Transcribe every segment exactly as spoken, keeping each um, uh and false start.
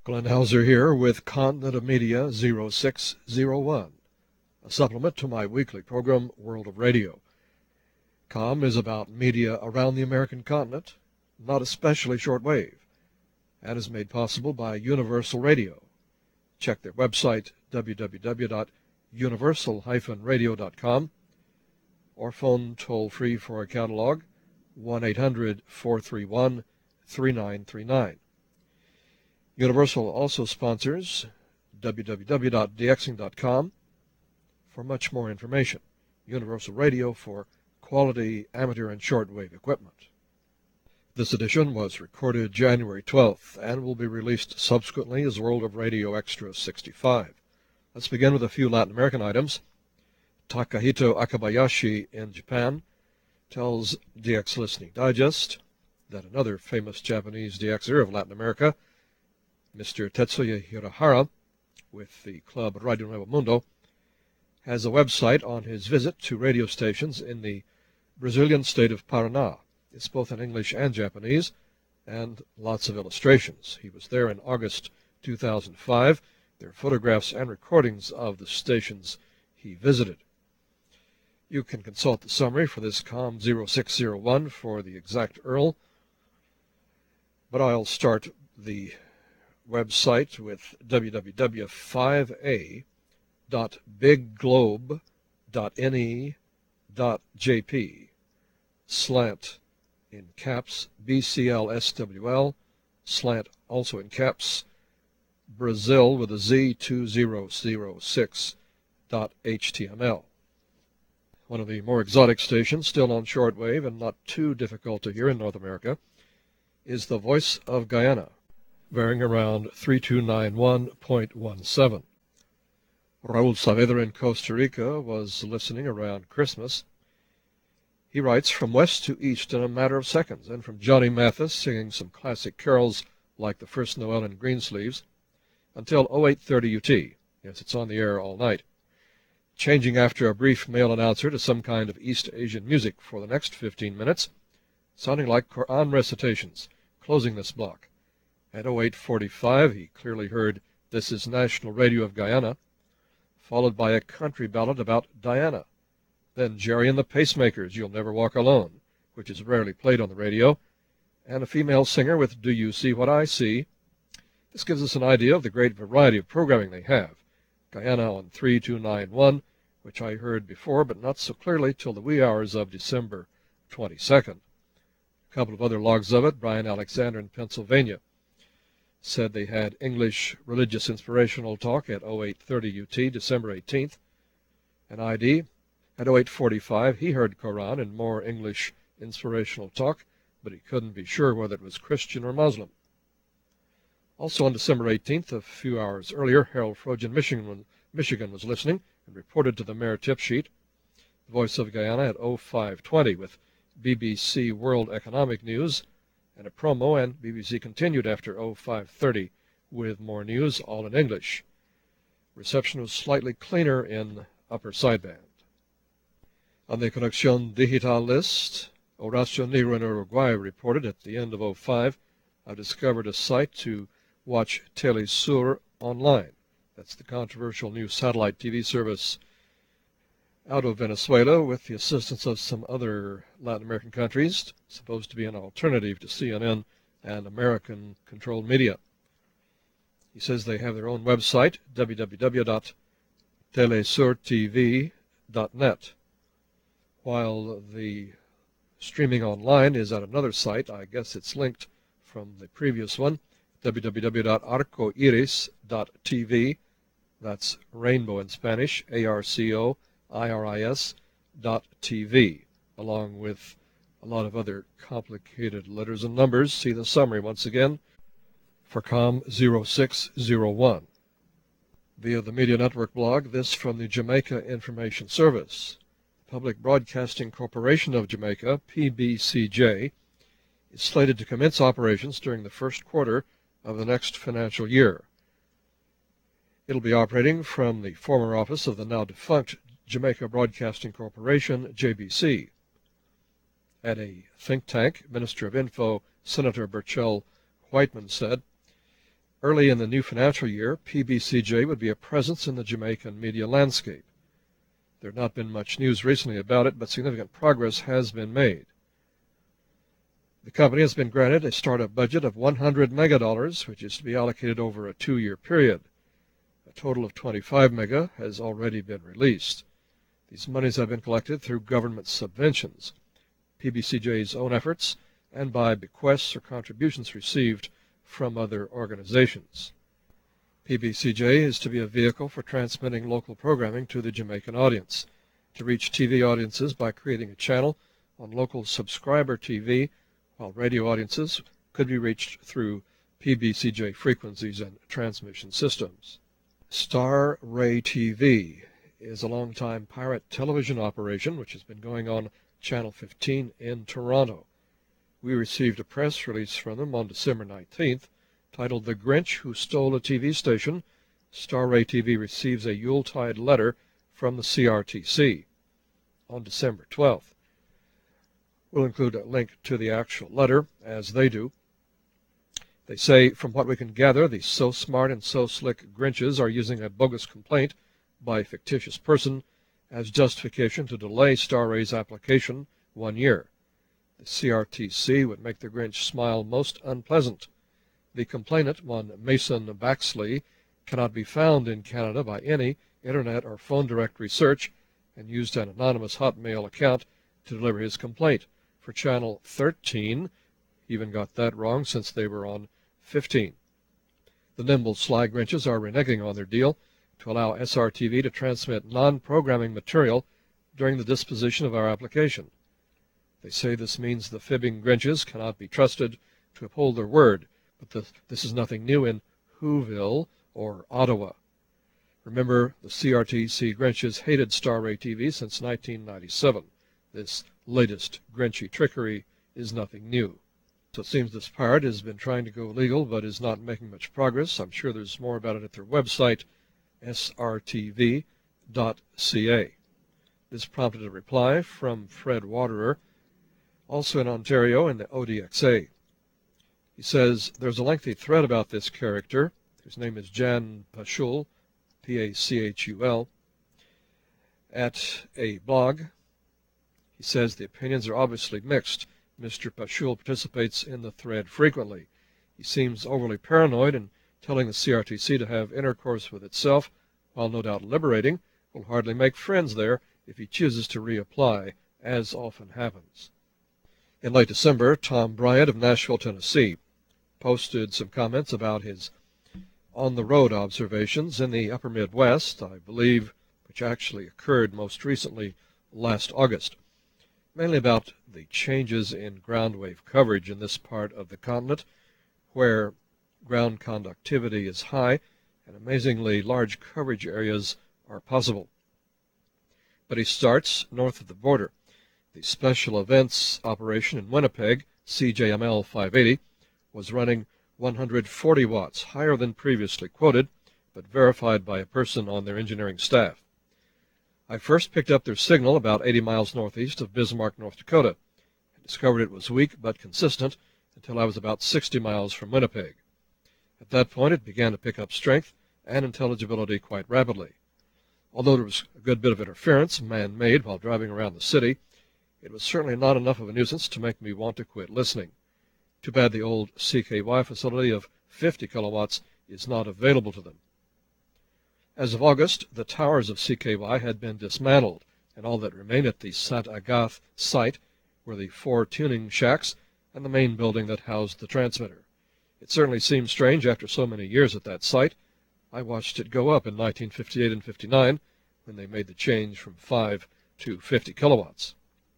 Glenn Hauser here with Continent of Media zero six zero one, a supplement to my weekly program, World of Radio. Com is about media around the American continent, not especially shortwave, and is made possible by Universal Radio. Check their website, w w w dot universal dash radio dot com, or phone toll-free for a catalog, one eight hundred, four three one, three nine three nine. Universal also sponsors w w w dot d x ing dot com for much more information. Universal Radio for quality amateur and shortwave equipment. This edition was recorded January twelfth and will be released subsequently as World of Radio Extra sixty-five. Let's begin with a few Latin American items. Takahito Akabayashi in Japan tells D X Listening Digest that another famous Japanese D Xer of Latin America, Mister Tetsuya Hirahara, with the club Radio Nuevo Mundo, has a website on his visit to radio stations in the Brazilian state of Paraná. It's both in English and Japanese, and lots of illustrations. He was there in August two thousand five. There are photographs and recordings of the stations he visited. You can consult the summary for this COM zero six zero one for the exact U R L, but I'll start the website with w w w dot five a dot big globe dot n e dot j p slant in caps B C L S W L slant also in caps Brazil with a Z two thousand six dot H T M L. One of the more exotic stations, still on shortwave and not too difficult to hear in North America, is the Voice of Guyana, varying around three two nine one point one seven. Raul Saavedra in Costa Rica was listening around Christmas. He writes from west to east in a matter of seconds, and from Johnny Mathis singing some classic carols like the First Noel in Greensleeves until oh eight thirty U T. Yes, it's on the air all night. Changing after a brief male announcer to some kind of East Asian music for the next fifteen minutes, sounding like Quran recitations, closing this block. At oh eight forty-five, he clearly heard This is National Radio of Guyana, followed by a country ballad about Diana. Then Jerry and the Pacemakers, You'll Never Walk Alone, which is rarely played on the radio, and a female singer with Do You See What I See? This gives us an idea of the great variety of programming they have. Guyana on three two nine one, which I heard before, but not so clearly till the wee hours of December twenty-second. A couple of other logs of it, Brian Alexander in Pennsylvania said they had English religious inspirational talk at oh eight thirty U T, December eighteenth. An I D, at oh eight forty-five, he heard Quran and more English inspirational talk, but he couldn't be sure whether it was Christian or Muslim. Also on December eighteenth, a few hours earlier, Harold Frogen, Michigan, Michigan was listening and reported to the Mayor tip sheet. The Voice of Guyana at oh five twenty with B B C World Economic News and a promo, and B B C continued after oh five thirty with more news, all in English. Reception was slightly cleaner in upper sideband. On the Conexión Digital list, Horacio Negro in Uruguay reported at the end of oh five, I've discovered a site to watch Telesur online. That's the controversial new satellite T V service out of Venezuela with the assistance of some other Latin American countries, supposed to be an alternative to C N N and American-controlled media. He says they have their own website, w w w dot telesur t v dot net. While the streaming online is at another site, I guess it's linked from the previous one, w w w dot arcoiris dot t v. That's rainbow in Spanish, A R C O I R I S dot T V, along with a lot of other complicated letters and numbers. See the summary once again for COM zero six zero one. Via the Media Network blog, this from the Jamaica Information Service. Public Broadcasting Corporation of Jamaica, P B C J, is slated to commence operations during the first quarter of the next financial year. It'll be operating from the former office of the now defunct Jamaica Broadcasting Corporation, J B C. At a think tank, Minister of Info Senator Burchell Whiteman said, Early in the new financial year, P B C J would be a presence in the Jamaican media landscape. There had not been much news recently about it, but significant progress has been made. The company has been granted a startup budget of one hundred mega dollars, which is to be allocated over a two-year period. A total of twenty-five mega has already been released. These monies have been collected through government subventions, P B C J's own efforts, and by bequests or contributions received from other organizations. P B C J is to be a vehicle for transmitting local programming to the Jamaican audience, to reach T V audiences by creating a channel on local subscriber T V, while radio audiences could be reached through P B C J frequencies and transmission systems. Star Ray T V is a long-time pirate television operation which has been going on Channel fifteen in Toronto. We received a press release from them on December nineteenth titled "The Grinch Who Stole a T V Station. Star Ray T V Receives a Yuletide Letter from the C R T C." On December twelfth. We'll include a link to the actual letter, as they do. They say, "From what we can gather, the so smart and so slick Grinches are using a bogus complaint by a fictitious person as justification to delay Star Ray's application one year. The C R T C would make the Grinch smile most unpleasant. The complainant, one Mason Baxley, cannot be found in Canada by any internet or phone direct research, and used an anonymous Hotmail account to deliver his complaint for Channel thirteen. Even got that wrong since they were on fifteen. The nimble sly Grinches are reneging on their deal to allow S R T V to transmit non-programming material during the disposition of our application. They say this means the fibbing Grinches cannot be trusted to uphold their word, but the, this is nothing new in Whoville or Ottawa. Remember, the C R T C Grinches hated Star Ray T V since nineteen ninety-seven. This latest Grinchy trickery is nothing new. So it seems this pirate has been trying to go legal, but is not making much progress. I'm sure there's more about it at their website, S R T V dot C A. This prompted a reply from Fred Waterer, also in Ontario in the O D X A. He says, "There's a lengthy thread about this character, whose name is Jan Pachul, P A C H U L, at a blog." He says the opinions are obviously mixed. Mister Pachul participates in the thread frequently. He seems overly paranoid and telling the C R T C to have intercourse with itself, while no doubt liberating, will hardly make friends there if he chooses to reapply, as often happens. In late December, Tom Bryant of Nashville, Tennessee, posted some comments about his on-the-road observations in the upper Midwest, I believe, which actually occurred most recently last August, mainly about the changes in ground wave coverage in this part of the continent, where ground conductivity is high and amazingly large coverage areas are possible. But he starts north of the border. The Special Events Operation in Winnipeg, C J M L five eighty, was running one hundred forty watts, higher than previously quoted, but verified by a person on their engineering staff. I first picked up their signal about eighty miles northeast of Bismarck, North Dakota, and discovered it was weak but consistent until I was about sixty miles from Winnipeg. At that point it began to pick up strength and intelligibility quite rapidly. Although there was a good bit of interference, man-made, while driving around the city, it was certainly not enough of a nuisance to make me want to quit listening. Too bad the old C K Y facility of fifty kilowatts is not available to them. As of August, the towers of C K Y had been dismantled, and all that remained at the Saint Agathe site were the four tuning shacks and the main building that housed the transmitter. It certainly seemed strange after so many years at that site. I watched it go up in nineteen fifty-eight and fifty-nine, when they made the change from five to fifty kilowatts.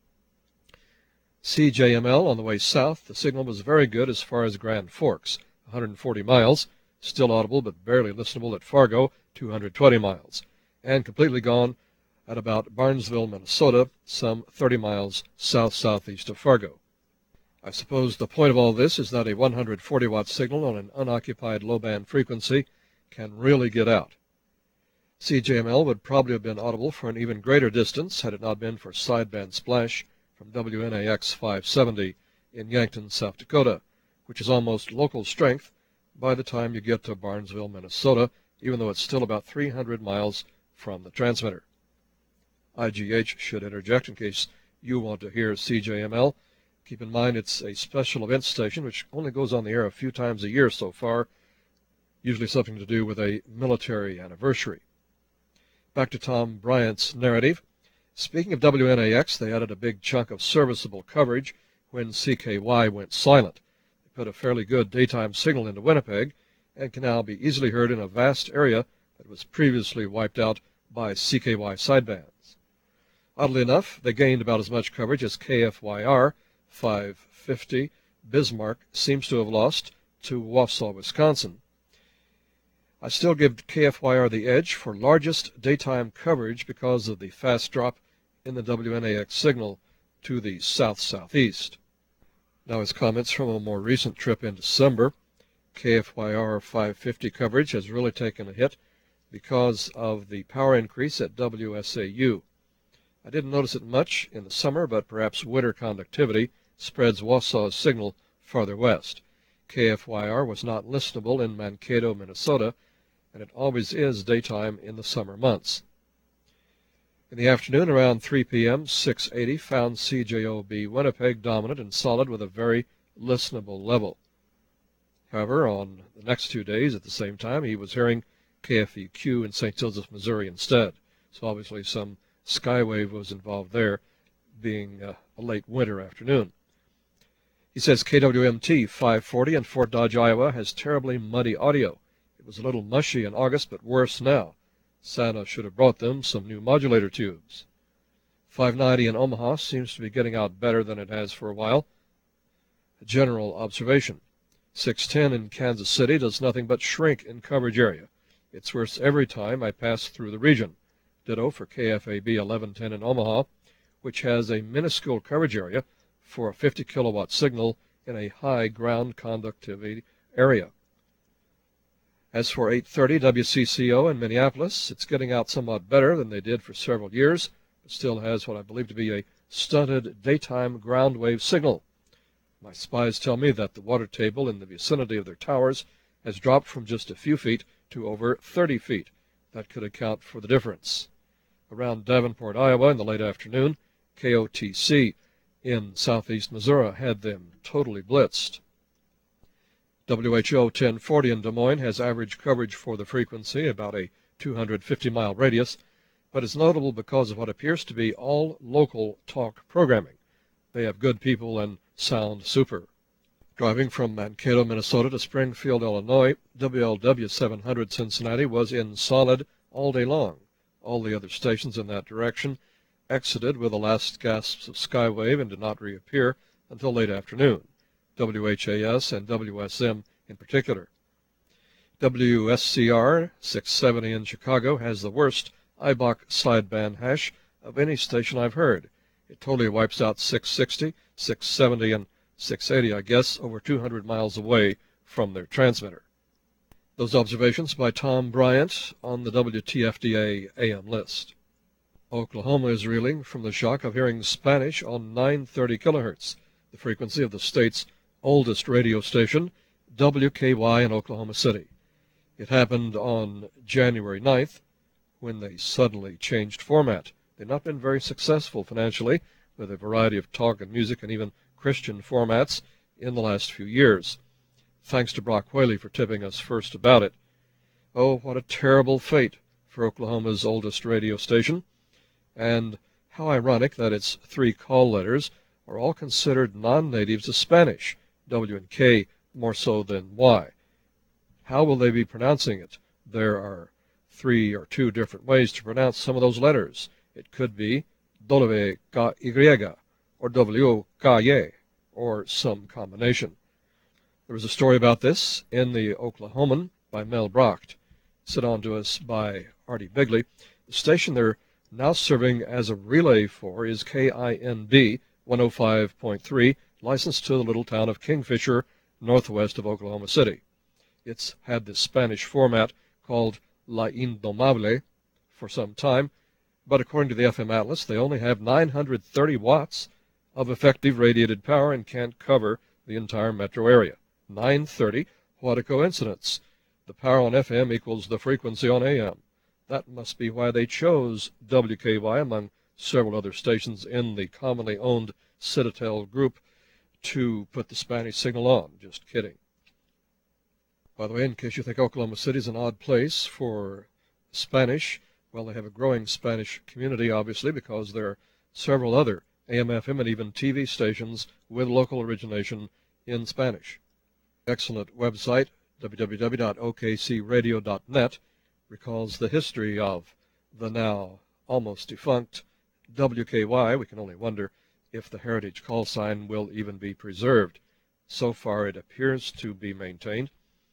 C J M L on the way south, the signal was very good as far as Grand Forks, one hundred forty miles, still audible but barely listenable at Fargo, two hundred twenty miles, and completely gone at about Barnesville, Minnesota, some thirty miles south-southeast of Fargo. I suppose the point of all this is that a one hundred forty watt signal on an unoccupied low-band frequency can really get out. C J M L would probably have been audible for an even greater distance had it not been for sideband splash from W N A X five seventy in Yankton, South Dakota, which is almost local strength, by the time you get to Barnesville, Minnesota, even though it's still about three hundred miles from the transmitter. I G H should interject in case you want to hear C J M L. Keep in mind it's a special event station which only goes on the air a few times a year so far, usually something to do with a military anniversary. Back to Tom Bryant's narrative. Speaking of W N A X, they added a big chunk of serviceable coverage when C K Y went silent. They put a fairly good daytime signal into Winnipeg and can now be easily heard in a vast area that was previously wiped out by C K Y sidebands. Oddly enough, they gained about as much coverage as K F Y R five fifty Bismarck seems to have lost to Wausau, Wisconsin. I still give K F Y R the edge for largest daytime coverage because of the fast drop in the W N A X signal to the south-southeast. Now his comments from a more recent trip in December. K F Y R five fifty coverage has really taken a hit because of the power increase at W S A U. I didn't notice it much in the summer, but perhaps winter conductivity spreads Wausau's signal farther west. K F Y R was not listenable in Mankato, Minnesota, and it always is daytime in the summer months. In the afternoon, around three p m, six eighty found C J O B Winnipeg dominant and solid with a very listenable level. However, on the next two days at the same time, he was hearing K F E Q in Saint Joseph, Missouri instead. So obviously some skywave was involved there, being uh, a late winter afternoon. He says K W M T five forty in Fort Dodge, Iowa has terribly muddy audio. It was a little mushy in August, but worse now. Santa should have brought them some new modulator tubes. five ninety in Omaha seems to be getting out better than it has for a while. A general observation. six ten in Kansas City does nothing but shrink in coverage area. It's worse every time I pass through the region. Ditto for K F A B eleven ten in Omaha, which has a minuscule coverage area for a fifty kilowatt signal in a high ground conductivity area. As for eight thirty W C C O in Minneapolis, it's getting out somewhat better than they did for several years, but still has what I believe to be a stunted daytime ground wave signal. My spies tell me that the water table in the vicinity of their towers has dropped from just a few feet to over thirty feet. That could account for the difference. Around Davenport, Iowa, in the late afternoon, K O T C in southeast Missouri had them totally blitzed. W H O ten forty in Des Moines has average coverage for the frequency, about a two hundred fifty mile radius, but is notable because of what appears to be all local talk programming. They have good people and sound super. Driving from Mankato, Minnesota to Springfield, Illinois, W L W seven hundred Cincinnati was in solid all day long. All the other stations in that direction exited with the last gasps of skywave and did not reappear until late afternoon. W H A S and W S M in particular. W S C R six seventy in Chicago has the worst I B O C sideband hash of any station I've heard. It totally wipes out six sixty, six seventy, and six eighty, I guess, over two hundred miles away from their transmitter. Those observations by Tom Bryant on the W T F D A A M list. Oklahoma is reeling from the shock of hearing Spanish on nine thirty kilohertz, the frequency of the state's oldest radio station, W K Y in Oklahoma City. It happened on January ninth, when they suddenly changed format. They've not been very successful financially with a variety of talk and music and even Christian formats in the last few years. Thanks to Brock Whaley for tipping us first about it. Oh, what a terrible fate for Oklahoma's oldest radio station, and how ironic that its three call letters are all considered non-natives of Spanish, W and K more so than Y. How will they be pronouncing it? There are three or two different ways to pronounce some of those letters. It could be W K Y or W K Y, or some combination. There was a story about this in the Oklahoman by Mel Brocht, sent on to us by Artie Bigley. The station they're now serving as a relay for is K I N B one oh five point three, licensed to the little town of Kingfisher, northwest of Oklahoma City. It's had this Spanish format called La Indomable for some time, but according to the F M Atlas, they only have nine hundred thirty watts of effective radiated power and can't cover the entire metro area. nine thirty, What a coincidence. The power on F M equals the frequency on A M. That must be why they chose W K Y among several other stations in the commonly owned Citadel group to put the Spanish signal on. Just kidding. By the way, in case you think Oklahoma City is an odd place for Spanish, well, they have a growing Spanish community, obviously, because there are several other A M, F M, and even T V stations with local origination in Spanish. Excellent website, w w w dot o k c radio dot net, recalls the history of the now almost defunct W K Y. We can only wonder if the heritage call sign will even be preserved. So far, it appears to be maintained.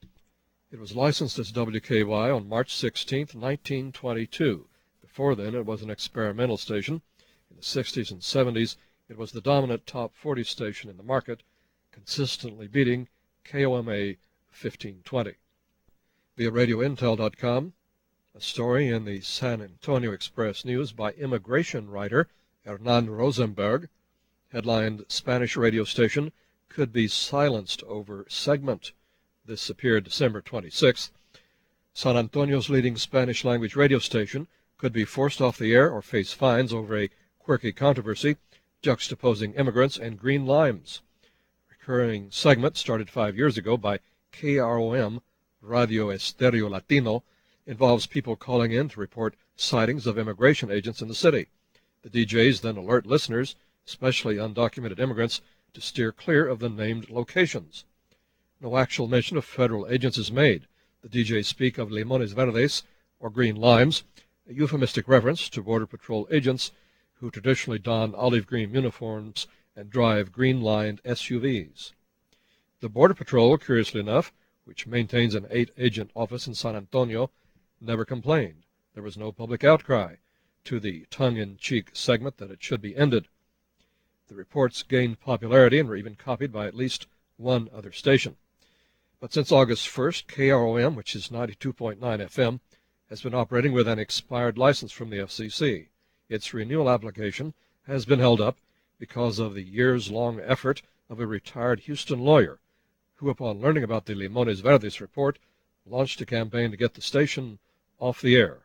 It was licensed as W K Y on March sixteenth, nineteen twenty-two. Before then, it was an experimental station. In the sixties and seventies, it was the dominant top forty station in the market, consistently beating K O M A fifteen twenty. Via radio intel dot com, a story in the San Antonio Express News by immigration writer Hernan Rosenberg, headlined "Spanish Radio Station Could Be Silenced Over Segment." This appeared December twenty-sixth. San Antonio's leading Spanish-language radio station could be forced off the air or face fines over a quirky controversy juxtaposing immigrants and green limes. A recurring segment started five years ago by K R O M, Radio Estéreo Latino, involves people calling in to report sightings of immigration agents in the city. The D Js then alert listeners, especially undocumented immigrants, to steer clear of the named locations. No actual mention of federal agents is made. The D Js speak of limones verdes, or green limes, a euphemistic reference to Border Patrol agents who traditionally don olive green uniforms and drive green-lined S U Vs. The Border Patrol, curiously enough, which maintains an eight-agent office in San Antonio, never complained. There was no public outcry to the tongue-in-cheek segment that it should be ended. The reports gained popularity and were even copied by at least one other station. But since August first, K R O M, which is ninety-two point nine F M, has been operating with an expired license from the F C C. Its renewal application has been held up because of the years-long effort of a retired Houston lawyer who, upon learning about the Limones Verdes report, launched a campaign to get the station off the air.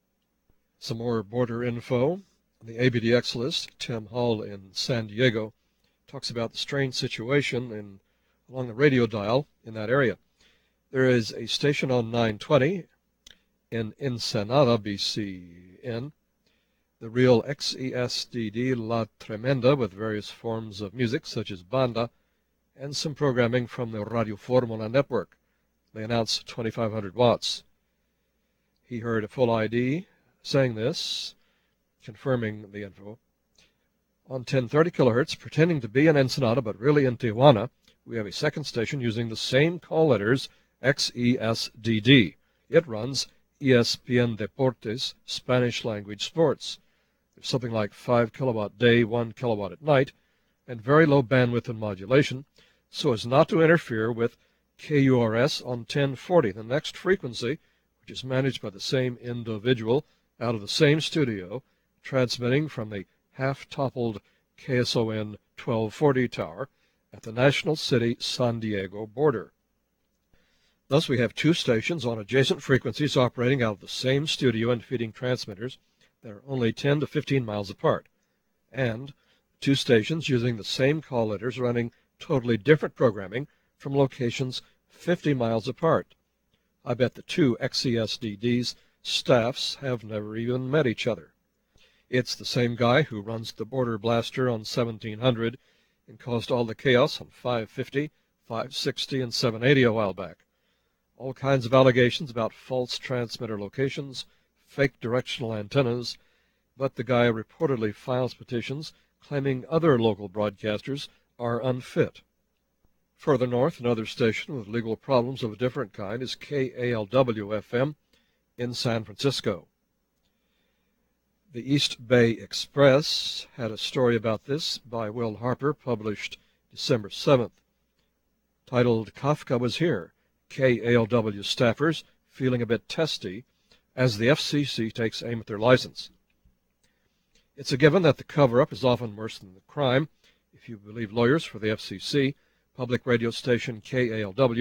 Some more border info. The A B D X list, Tim Hull in San Diego, talks about the strange situation in along the radio dial in that area. There is a station on nine twenty in Ensenada, B C N, the real X E S D D La Tremenda with various forms of music such as banda, and some programming from the Radio Formula network. They announce twenty-five hundred watts. He heard a full I D saying this, confirming the info. On ten thirty kilohertz, pretending to be in Ensenada but really in Tijuana, we have a second station using the same call letters, X E S D D. It runs E S P N Deportes, Spanish language sports. There's something like five kilowatt day, one kilowatt at night, and very low bandwidth and modulation, so as not to interfere with K U R S on ten forty, the next frequency, which is managed by the same individual out of the same studio, transmitting from the half-toppled K S O N twelve forty tower at the National City San Diego border. Thus we have two stations on adjacent frequencies operating out of the same studio and feeding transmitters that are only ten to fifteen miles apart, and two stations using the same call letters running totally different programming from locations fifty miles apart. I bet the two X E S D Ds staffs have never even met each other. It's the same guy who runs the Border Blaster on seventeen hundred and caused all the chaos on five fifty, five sixty, and seven eighty a while back. All kinds of allegations about false transmitter locations, fake directional antennas, but the guy reportedly files petitions claiming other local broadcasters are unfit. Further north, another station with legal problems of a different kind is K A L W F M in San Francisco. The East Bay Express had a story about this by Will Harper, published December seventh, titled "Kafka Was Here, K A L W Staffers Feeling a Bit Testy as the F C C Takes Aim at Their License." It's a given that the cover-up is often worse than the crime. If you believe lawyers for the F C C, public radio station K A L W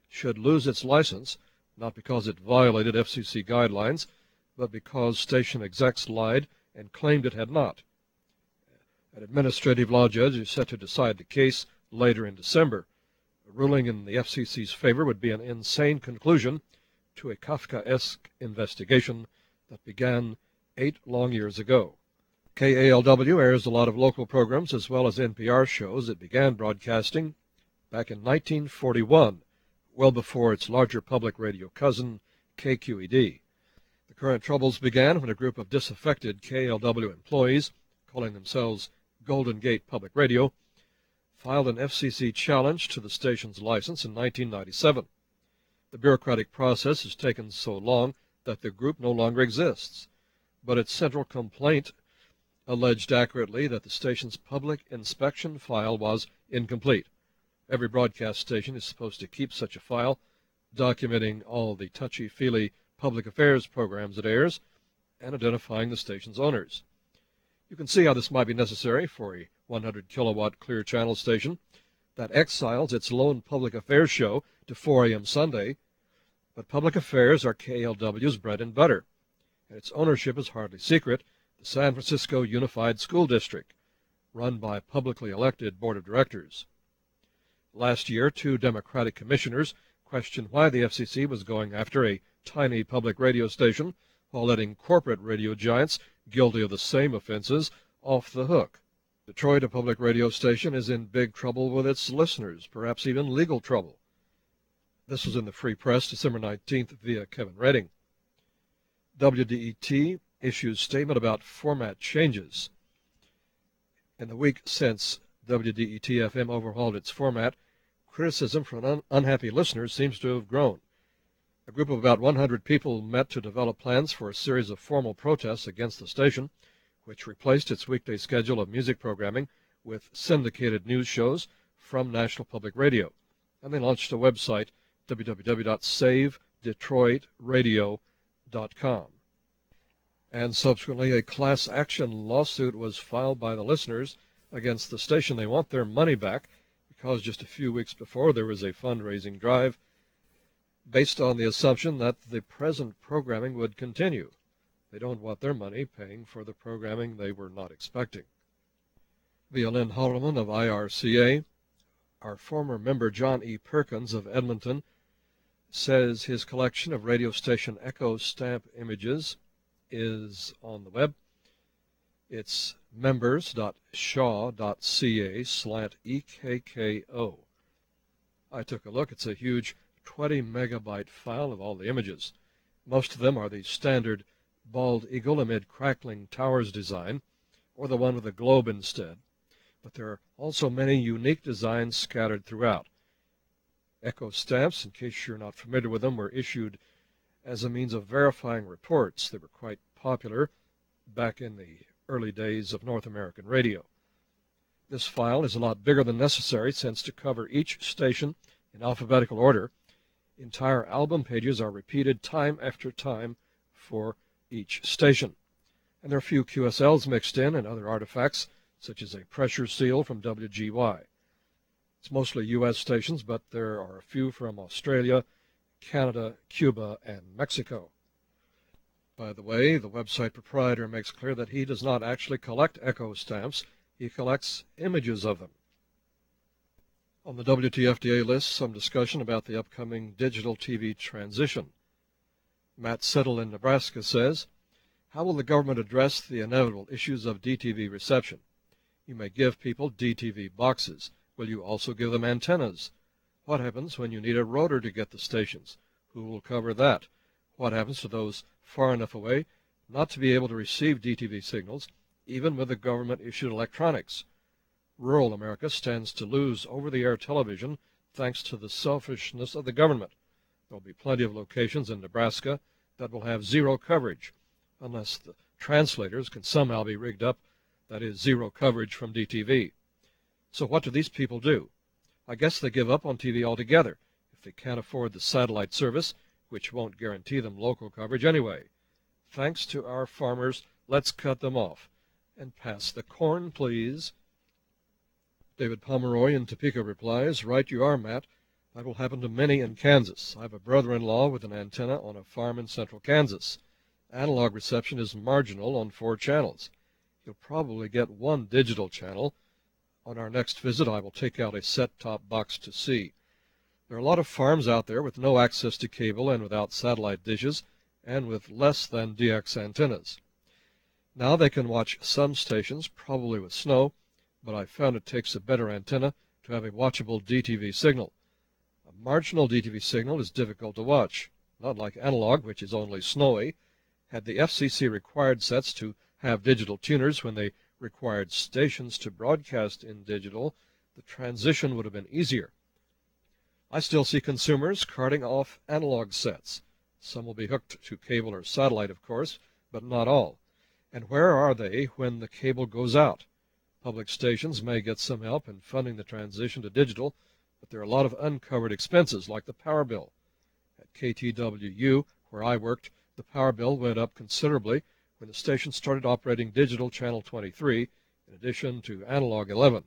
should lose its license, not because it violated F C C guidelines, but because station execs lied and claimed it had not. An administrative law judge is set to decide the case later in December. A ruling in the F C C's favor would be an insane conclusion to a Kafkaesque investigation that began eight long years ago. K A L W airs a lot of local programs as well as N P R shows. It began broadcasting back in nineteen forty-one, well before its larger public radio cousin, K Q E D. The current troubles began when a group of disaffected K A L W employees, calling themselves Golden Gate Public Radio, filed an F C C challenge to the station's license in nineteen ninety-seven. The bureaucratic process has taken so long that the group no longer exists, but its central complaint alleged accurately that the station's public inspection file was incomplete. Every broadcast station is supposed to keep such a file, documenting all the touchy-feely public affairs programs it airs and identifying the station's owners. You can see how this might be necessary for a one hundred kilowatt clear channel station that exiles its lone public affairs show to four A M Sunday, but public affairs are K A L W's bread and butter, and its ownership is hardly secret. The San Francisco Unified School District, run by a publicly elected board of directors. Last year, two Democratic commissioners questioned why the F C C was going after a tiny public radio station while letting corporate radio giants guilty of the same offenses off the hook. Detroit, a public radio station, is in big trouble with its listeners, perhaps even legal trouble. This was in the Free Press, December nineteenth, via Kevin Redding. W D E T issues statement about format changes. In the week since W D E T F M overhauled its format, criticism from un unhappy listeners seems to have grown. A group of about one hundred people met to develop plans for a series of formal protests against the station, which replaced its weekday schedule of music programming with syndicated news shows from National Public Radio, and they launched a website, w w w dot save detroit radio dot com. And subsequently a class action lawsuit was filed by the listeners against the station. They want their money back because just a few weeks before there was a fundraising drive based on the assumption that the present programming would continue. They don't want their money paying for the programming they were not expecting. Via Lynn Holloman of I R C A, our former member John E. Perkins of Edmonton says his collection of radio station echo stamp images is on the web. It's members dot shaw dot c a slant E K K O. I took a look. It's a huge twenty megabyte file of all the images. Most of them are the standard bald eagle amid crackling towers design, or the one with a globe instead. But there are also many unique designs scattered throughout. Echo stamps, in case you're not familiar with them, were issued as a means of verifying reports. They were quite popular back in the early days of North American radio. This file is a lot bigger than necessary, since to cover each station in alphabetical order, entire album pages are repeated time after time for each station. And there are a few Q S Ls mixed in and other artifacts, such as a pressure seal from W G Y. It's mostly U S stations, but there are a few from Australia, Canada, Cuba, and Mexico. By the way, the website proprietor makes clear that he does not actually collect echo stamps. He collects images of them. On the W T F D A list, some discussion about the upcoming digital T V transition. Matt Settle in Nebraska says, how will the government address the inevitable issues of D T V reception? You may give people D T V boxes. Will you also give them antennas? What happens when you need a rotor to get the stations? Who will cover that? What happens to those far enough away not to be able to receive D T V signals, even with the government-issued electronics? Rural America stands to lose over-the-air television thanks to the selfishness of the government. There will be plenty of locations in Nebraska that will have zero coverage, unless the translators can somehow be rigged up, that is, zero coverage from D T V. So what do these people do? I guess they give up on T V altogether if they can't afford the satellite service, which won't guarantee them local coverage anyway. Thanks to our farmers, let's cut them off. And pass the corn, please. David Pomeroy in Topeka replies, right you are, Matt. That will happen to many in Kansas. I have a brother-in-law with an antenna on a farm in central Kansas. Analog reception is marginal on four channels. You'll probably get one digital channel. On our next visit, I will take out a set-top box to see. There are a lot of farms out there with no access to cable and without satellite dishes, and with less than D X antennas. Now they can watch some stations, probably with snow, but I found it takes a better antenna to have a watchable D T V signal. A marginal D T V signal is difficult to watch, not like analog, which is only snowy. Had the F C C required sets to have digital tuners when they required stations to broadcast in digital, the transition would have been easier. I still see consumers carting off analog sets. Some will be hooked to cable or satellite, of course, but not all. And where are they when the cable goes out? Public stations may get some help in funding the transition to digital, but there are a lot of uncovered expenses, like the power bill. At K T W U, where I worked, the power bill went up considerably when the station started operating digital channel twenty-three, in addition to analog eleven.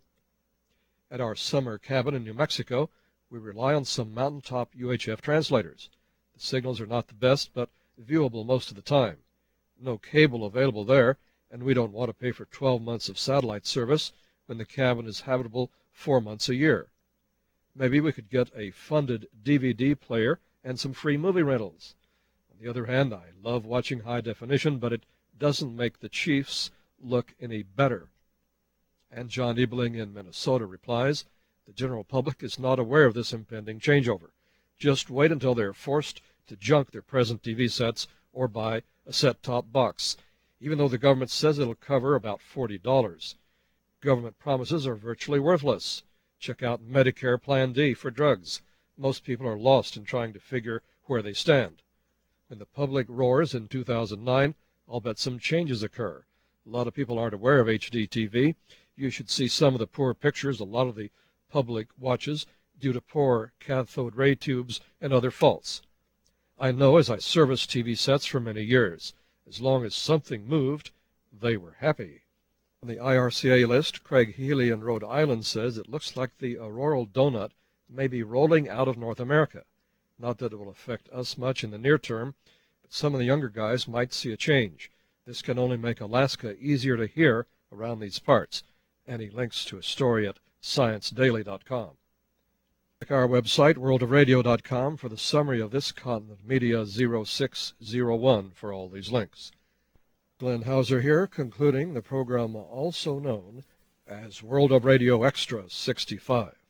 At our summer cabin in New Mexico, we rely on some mountaintop U H F translators. The signals are not the best, but viewable most of the time. No cable available there, and we don't want to pay for twelve months of satellite service when the cabin is habitable four months a year. Maybe we could get a funded D V D player and some free movie rentals. On the other hand, I love watching high definition, but it doesn't make the Chiefs look any better. And John Ebling in Minnesota replies, the general public is not aware of this impending changeover. Just wait until they're forced to junk their present T V sets or buy a set-top box, even though the government says it'll cover about forty dollars. Government promises are virtually worthless. Check out Medicare Plan D for drugs. Most people are lost in trying to figure where they stand. When the public roars in two thousand nine, I'll bet some changes occur. A lot of people aren't aware of H D T V. You should see some of the poor pictures a lot of the public watches due to poor cathode ray tubes and other faults. I know, as I serviced T V sets for many years, as long as something moved, they were happy. On the I R C A list, Craig Healy in Rhode Island says it looks like the auroral donut may be rolling out of North America. Not that it will affect us much in the near term, but some of the younger guys might see a change. This can only make Alaska easier to hear around these parts. And he links to a story at science daily dot com. Check our website, world of radio dot com, for the summary of this Continent Media zero six zero one for all these links. Glenn Hauser here, concluding the program also known as World of Radio Extra sixty-five.